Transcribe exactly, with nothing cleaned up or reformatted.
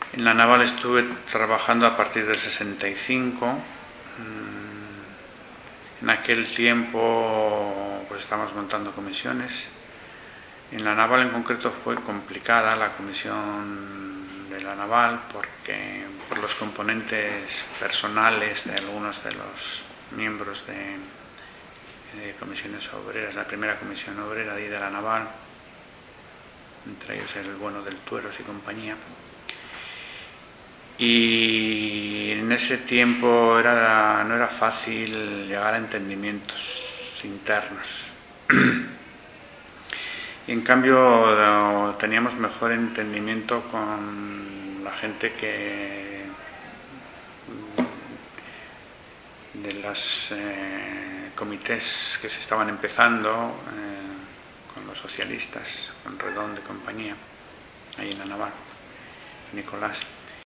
En la naval estuve trabajando a partir del sesenta y cinco. En aquel tiempo pues estábamos montando comisiones. En la naval en concreto fue complicada la comisión de la naval porque por los componentes personales de algunos de los miembros de, de comisiones obreras, la primera comisión obrera de, de la naval, entre ellos el bueno del Tueros y compañía. Y en ese tiempo era, no era fácil llegar a entendimientos internos. Y en cambio teníamos mejor entendimiento con la gente que de los eh, comités que se estaban empezando, eh, con los socialistas, con Redondo y compañía, ahí en la naval, Nicolás.